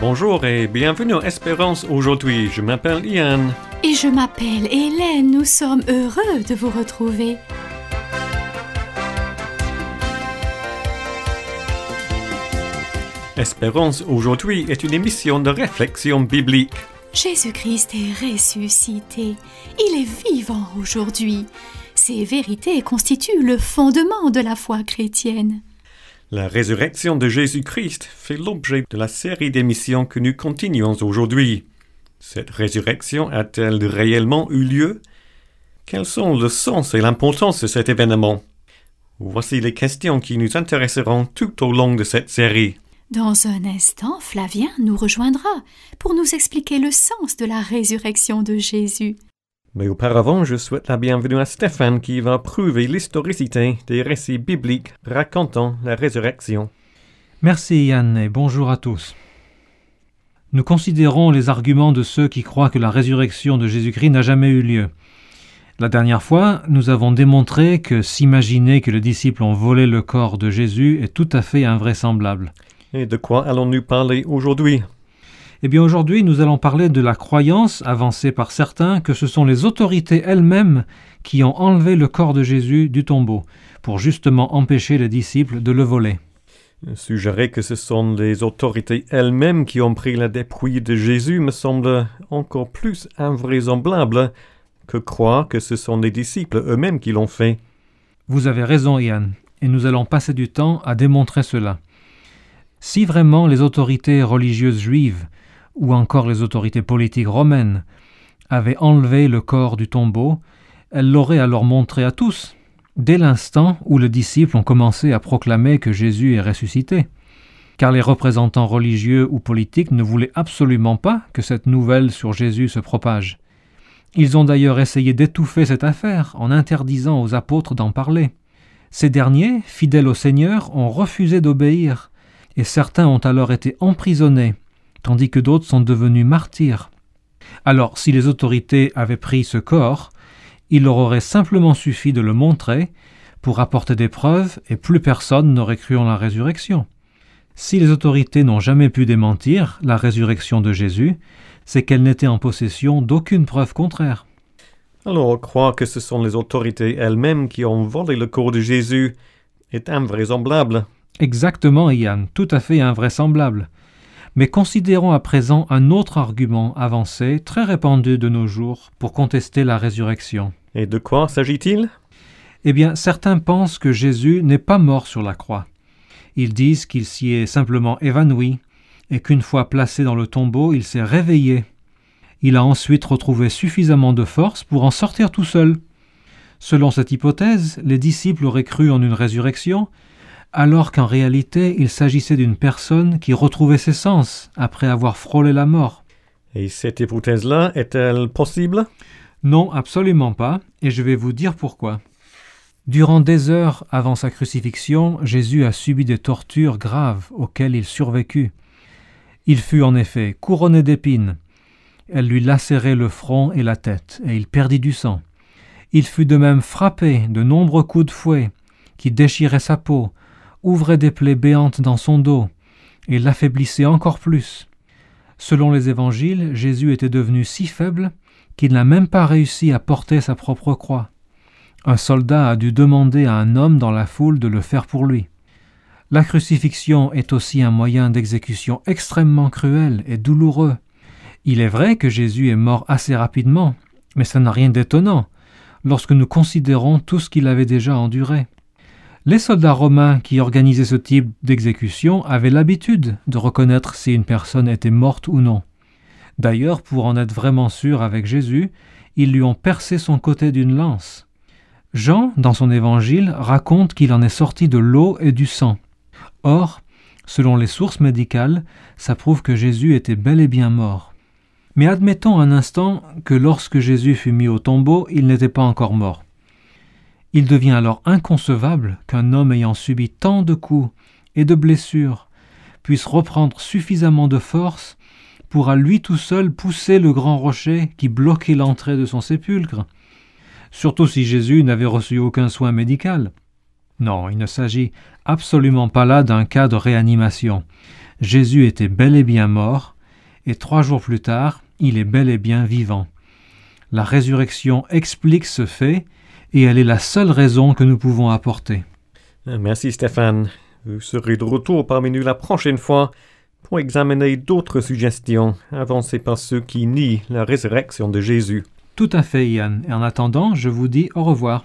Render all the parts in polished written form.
Bonjour et bienvenue à Espérance aujourd'hui. Je m'appelle Ian. Et je m'appelle Hélène. Nous sommes heureux de vous retrouver. Espérance aujourd'hui est une émission de réflexion biblique. Jésus-Christ est ressuscité. Il est vivant aujourd'hui. Ces vérités constituent le fondement de la foi chrétienne. La résurrection de Jésus-Christ fait l'objet de la série d'émissions que nous continuons aujourd'hui. Cette résurrection a-t-elle réellement eu lieu? Quels sont le sens et l'importance de cet événement? Voici les questions qui nous intéresseront tout au long de cette série. Dans un instant, Flavien nous rejoindra pour nous expliquer le sens de la résurrection de Jésus. Mais auparavant, je souhaite la bienvenue à Stéphane qui va prouver l'historicité des récits bibliques racontant la résurrection. Merci Yann et bonjour à tous. Nous considérons les arguments de ceux qui croient que la résurrection de Jésus-Christ n'a jamais eu lieu. La dernière fois, nous avons démontré que s'imaginer que les disciples ont volé le corps de Jésus est tout à fait invraisemblable. Et de quoi allons-nous parler aujourd'hui? Eh bien aujourd'hui, nous allons parler de la croyance avancée par certains que ce sont les autorités elles-mêmes qui ont enlevé le corps de Jésus du tombeau pour justement empêcher les disciples de le voler. Suggérer que ce sont les autorités elles-mêmes qui ont pris la dépouille de Jésus me semble encore plus invraisemblable que croire que ce sont les disciples eux-mêmes qui l'ont fait. Vous avez raison, Ian, et nous allons passer du temps à démontrer cela. Si vraiment les autorités religieuses juives ou encore les autorités politiques romaines avaient enlevé le corps du tombeau, elles l'auraient alors montré à tous, dès l'instant où les disciples ont commencé à proclamer que Jésus est ressuscité. Car les représentants religieux ou politiques ne voulaient absolument pas que cette nouvelle sur Jésus se propage. Ils ont d'ailleurs essayé d'étouffer cette affaire en interdisant aux apôtres d'en parler. Ces derniers, fidèles au Seigneur, ont refusé d'obéir, et certains ont alors été emprisonnés, tandis que d'autres sont devenus martyrs. Alors, si les autorités avaient pris ce corps, il leur aurait simplement suffi de le montrer pour apporter des preuves et plus personne n'aurait cru en la résurrection. Si les autorités n'ont jamais pu démentir la résurrection de Jésus, c'est qu'elles n'étaient en possession d'aucune preuve contraire. Alors, croire que ce sont les autorités elles-mêmes qui ont volé le corps de Jésus est invraisemblable. Exactement, Ian, tout à fait invraisemblable. Mais considérons à présent un autre argument avancé, très répandu de nos jours, pour contester la résurrection. Et de quoi s'agit-il? Eh bien, certains pensent que Jésus n'est pas mort sur la croix. Ils disent qu'il s'y est simplement évanoui, et qu'une fois placé dans le tombeau, il s'est réveillé. Il a ensuite retrouvé suffisamment de force pour en sortir tout seul. Selon cette hypothèse, les disciples auraient cru en une résurrection, alors qu'en réalité, il s'agissait d'une personne qui retrouvait ses sens après avoir frôlé la mort. Et cette hypothèse-là est-elle possible? Non, absolument pas, et je vais vous dire pourquoi. Durant des heures avant sa crucifixion, Jésus a subi des tortures graves auxquelles il survécut. Il fut en effet couronné d'épines. Elles lui lacéraient le front et la tête, et il perdit du sang. Il fut de même frappé de nombreux coups de fouet qui déchiraient sa peau, ouvrait des plaies béantes dans son dos et l'affaiblissait encore plus. Selon les évangiles, Jésus était devenu si faible qu'il n'a même pas réussi à porter sa propre croix. Un soldat a dû demander à un homme dans la foule de le faire pour lui. La crucifixion est aussi un moyen d'exécution extrêmement cruel et douloureux. Il est vrai que Jésus est mort assez rapidement, mais ça n'a rien d'étonnant lorsque nous considérons tout ce qu'il avait déjà enduré. Les soldats romains qui organisaient ce type d'exécution avaient l'habitude de reconnaître si une personne était morte ou non. D'ailleurs, pour en être vraiment sûr avec Jésus, ils lui ont percé son côté d'une lance. Jean, dans son évangile, raconte qu'il en est sorti de l'eau et du sang. Or, selon les sources médicales, ça prouve que Jésus était bel et bien mort. Mais admettons un instant que lorsque Jésus fut mis au tombeau, il n'était pas encore mort. Il devient alors inconcevable qu'un homme ayant subi tant de coups et de blessures puisse reprendre suffisamment de force pour à lui tout seul pousser le grand rocher qui bloquait l'entrée de son sépulcre, surtout si Jésus n'avait reçu aucun soin médical. Non, il ne s'agit absolument pas là d'un cas de réanimation. Jésus était bel et bien mort, et 3 jours plus tard, il est bel et bien vivant. La résurrection explique ce fait, et elle est la seule raison que nous pouvons apporter. Merci Stéphane. Vous serez de retour parmi nous la prochaine fois pour examiner d'autres suggestions avancées par ceux qui nient la résurrection de Jésus. Tout à fait, Yann. Et en attendant, je vous dis au revoir.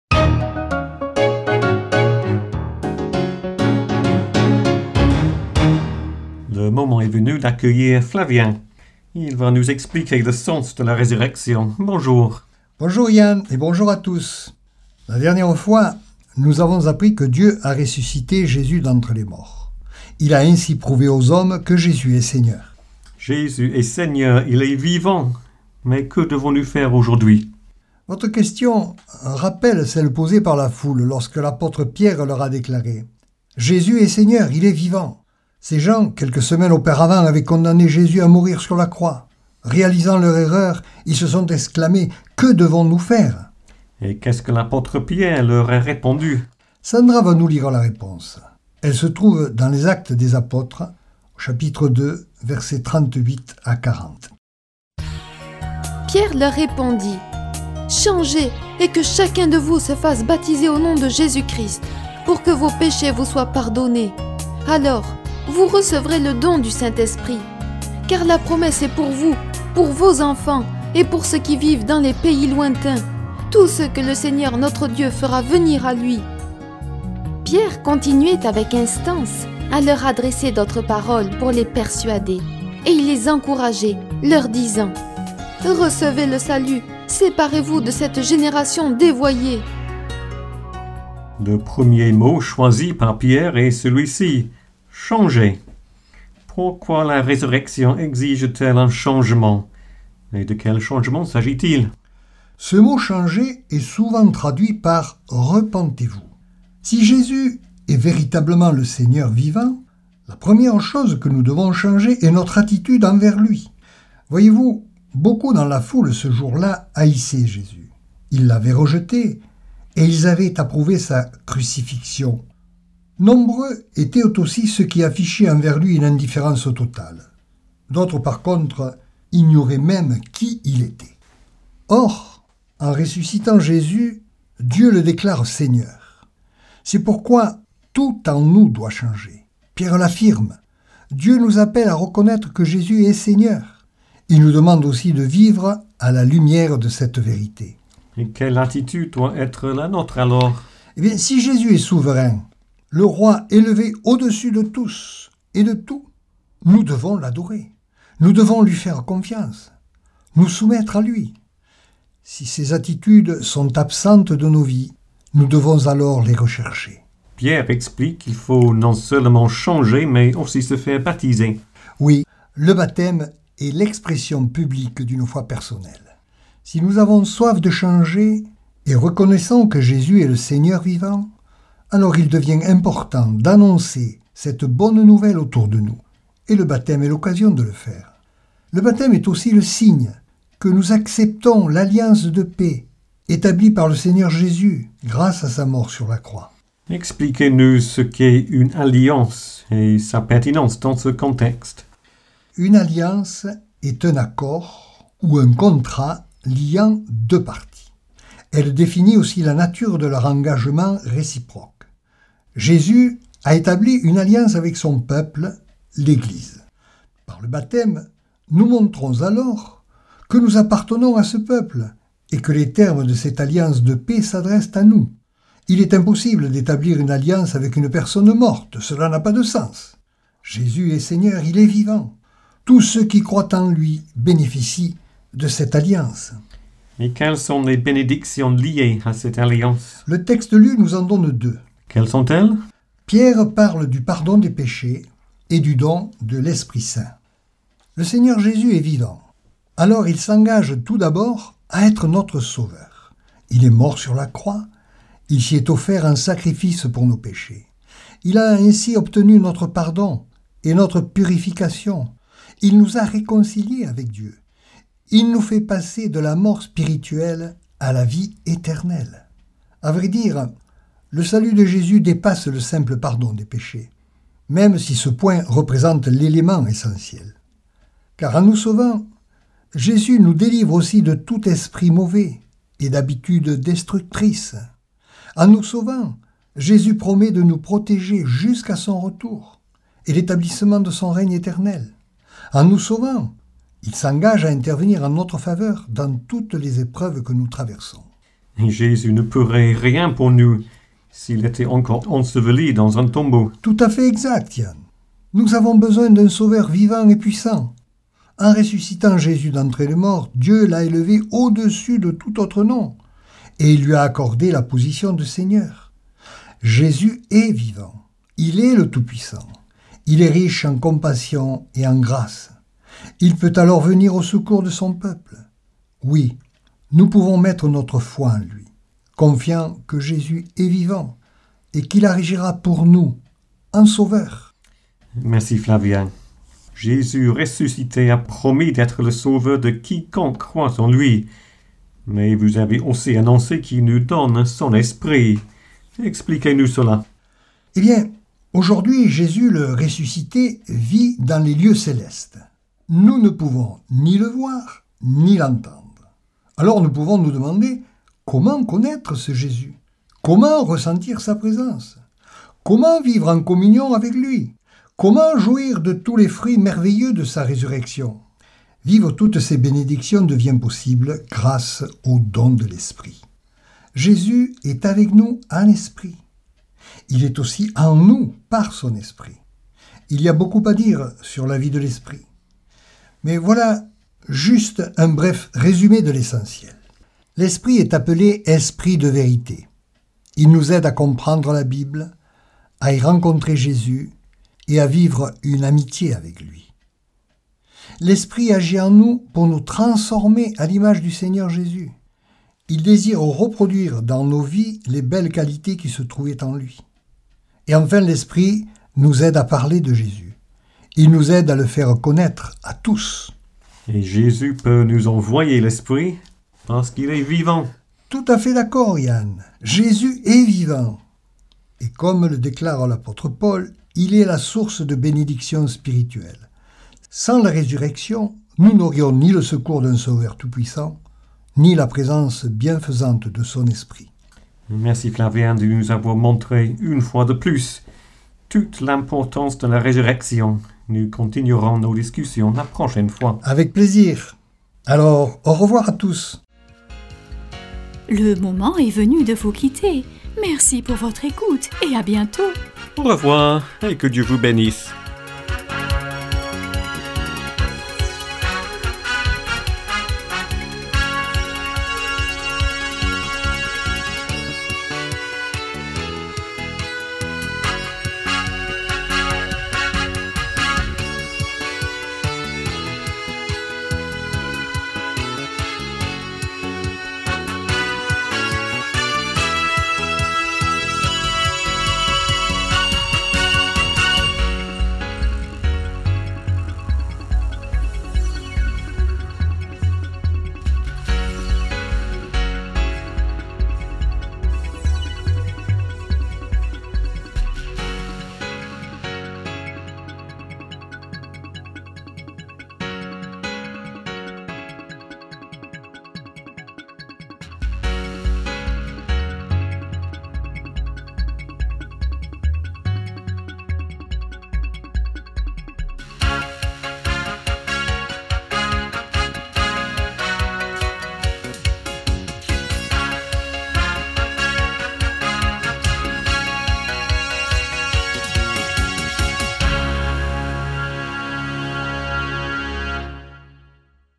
Le moment est venu d'accueillir Flavien. Il va nous expliquer le sens de la résurrection. Bonjour. Bonjour Yann et bonjour à tous. La dernière fois, nous avons appris que Dieu a ressuscité Jésus d'entre les morts. Il a ainsi prouvé aux hommes que Jésus est Seigneur. Jésus est Seigneur, il est vivant. Mais que devons-nous faire aujourd'hui? Votre question rappelle celle posée par la foule lorsque l'apôtre Pierre leur a déclaré « Jésus est Seigneur, il est vivant ». Ces gens, quelques semaines auparavant, avaient condamné Jésus à mourir sur la croix. Réalisant leur erreur, ils se sont exclamés « Que devons-nous faire ?» Et qu'est-ce que l'apôtre Pierre leur a répondu? Sandra va nous lire la réponse. Elle se trouve dans les Actes des Apôtres, au chapitre 2, versets 38 à 40. Pierre leur répondit « Changez et que chacun de vous se fasse baptiser au nom de Jésus-Christ, pour que vos péchés vous soient pardonnés. Alors, vous recevrez le don du Saint-Esprit, car la promesse est pour vous, pour vos enfants et pour ceux qui vivent dans les pays lointains, tous ceux que le Seigneur notre Dieu fera venir à lui. » Pierre continuait avec instance à leur adresser d'autres paroles pour les persuader, et il les encourageait, leur disant « Recevez le salut, séparez-vous de cette génération dévoyée. » Le premier mot choisi par Pierre est celui-ci. Changer. Pourquoi la résurrection exige-t-elle un changement? Et de quel changement s'agit-il? Ce mot « changer » est souvent traduit par « repentez-vous ». Si Jésus est véritablement le Seigneur vivant, la première chose que nous devons changer est notre attitude envers lui. Voyez-vous, beaucoup dans la foule ce jour-là haïssaient Jésus. Ils l'avaient rejeté et ils avaient approuvé sa crucifixion. Nombreux étaient aussi ceux qui affichaient envers lui une indifférence totale. D'autres, par contre, ignoraient même qui il était. Or, en ressuscitant Jésus, Dieu le déclare Seigneur. C'est pourquoi tout en nous doit changer. Pierre l'affirme. Dieu nous appelle à reconnaître que Jésus est Seigneur. Il nous demande aussi de vivre à la lumière de cette vérité. Et quelle attitude doit être la nôtre alors? Eh bien, si Jésus est souverain, le roi élevé au-dessus de tous et de tout, nous devons l'adorer. Nous devons lui faire confiance, nous soumettre à lui. Si ces attitudes sont absentes de nos vies, nous devons alors les rechercher. Pierre explique qu'il faut non seulement changer, mais aussi se faire baptiser. Oui, le baptême est l'expression publique d'une foi personnelle. Si nous avons soif de changer et reconnaissons que Jésus est le Seigneur vivant, alors il devient important d'annoncer cette bonne nouvelle autour de nous. Et le baptême est l'occasion de le faire. Le baptême est aussi le signe que nous acceptons l'alliance de paix établie par le Seigneur Jésus grâce à sa mort sur la croix. Expliquez-nous ce qu'est une alliance et sa pertinence dans ce contexte. Une alliance est un accord ou un contrat liant deux parties. Elle définit aussi la nature de leur engagement réciproque. Jésus a établi une alliance avec son peuple, l'Église. Par le baptême, nous montrons alors que nous appartenons à ce peuple et que les termes de cette alliance de paix s'adressent à nous. Il est impossible d'établir une alliance avec une personne morte, cela n'a pas de sens. Jésus est Seigneur, il est vivant. Tous ceux qui croient en lui bénéficient de cette alliance. Et quelles sont les bénédictions liées à cette alliance? Le texte lu nous en donne deux. Quelles sont-elles? Pierre parle du pardon des péchés et du don de l'Esprit Saint. Le Seigneur Jésus est vivant. Alors il s'engage tout d'abord à être notre Sauveur. Il est mort sur la croix. Il s'y est offert un sacrifice pour nos péchés. Il a ainsi obtenu notre pardon et notre purification. Il nous a réconciliés avec Dieu. Il nous fait passer de la mort spirituelle à la vie éternelle. À vrai dire, le salut de Jésus dépasse le simple pardon des péchés, même si ce point représente l'élément essentiel. Car en nous sauvant, Jésus nous délivre aussi de tout esprit mauvais et d'habitudes destructrices. En nous sauvant, Jésus promet de nous protéger jusqu'à son retour et l'établissement de son règne éternel. En nous sauvant, il s'engage à intervenir en notre faveur dans toutes les épreuves que nous traversons. Et Jésus ne pourrait rien pour nous s'il était encore enseveli dans un tombeau. Tout à fait exact, Yann. Nous avons besoin d'un sauveur vivant et puissant. En ressuscitant Jésus d'entre les morts, Dieu l'a élevé au-dessus de tout autre nom et il lui a accordé la position de Seigneur. Jésus est vivant. Il est le Tout-Puissant. Il est riche en compassion et en grâce. Il peut alors venir au secours de son peuple. Oui, nous pouvons mettre notre foi en lui, confiant que Jésus est vivant et qu'il agira pour nous, en sauveur. Merci Flavien. Jésus ressuscité a promis d'être le sauveur de quiconque croit en lui. Mais vous avez aussi annoncé qu'il nous donne son esprit. Expliquez-nous cela. Eh bien, aujourd'hui, Jésus le ressuscité vit dans les lieux célestes. Nous ne pouvons ni le voir, ni l'entendre. Alors nous pouvons nous demander comment connaître ce Jésus, comment ressentir sa présence, comment vivre en communion avec lui, comment jouir de tous les fruits merveilleux de sa résurrection. Vivre toutes ces bénédictions devient possible grâce au don de l'Esprit. Jésus est avec nous en esprit. Il est aussi en nous par son esprit. Il y a beaucoup à dire sur la vie de l'esprit. Mais voilà juste un bref résumé de l'essentiel. L'esprit est appelé esprit de vérité. Il nous aide à comprendre la Bible, à y rencontrer Jésus et à vivre une amitié avec lui. L'esprit agit en nous pour nous transformer à l'image du Seigneur Jésus. Il désire reproduire dans nos vies les belles qualités qui se trouvaient en lui. Et enfin, l'Esprit nous aide à parler de Jésus. Il nous aide à le faire connaître à tous. Et Jésus peut nous envoyer l'Esprit parce qu'il est vivant. Tout à fait d'accord, Yann. Jésus est vivant. Et comme le déclare l'apôtre Paul, il est la source de bénédiction spirituelle. Sans la résurrection, nous n'aurions ni le secours d'un Sauveur tout-puissant, ni la présence bienfaisante de son esprit. Merci Flavien de nous avoir montré une fois de plus toute l'importance de la résurrection. Nous continuerons nos discussions la prochaine fois. Avec plaisir. Alors, au revoir à tous. Le moment est venu de vous quitter. Merci pour votre écoute et à bientôt. Au revoir et que Dieu vous bénisse.